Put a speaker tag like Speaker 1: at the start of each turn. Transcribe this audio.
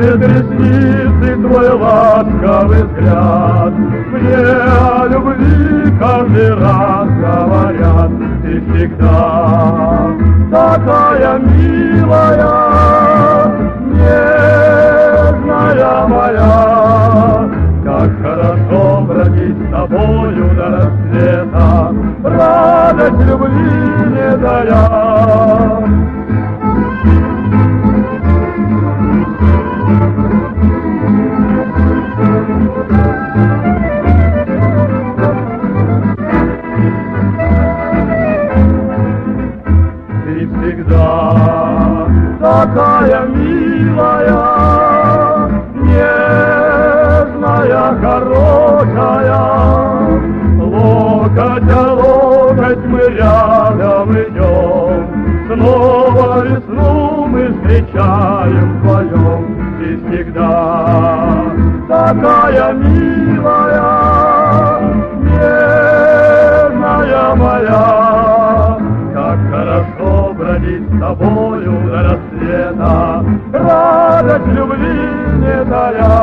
Speaker 1: Кружит ресницы твой ласковый взгляд. Мне о любви каждый раз говорят. Ты всегда такая милая, нежная моя. Как хорошо бродить с тобою до рассвета, радость любви не дая. Ты всегда такая милая, нежная, хорошая. Локоть о локоть мы рядом идем, снова весну мы встречаем вдвоем. Ты всегда такая милая, нежная моя. Как хорошо бродить с тобою до рассвета, радость любви не дая.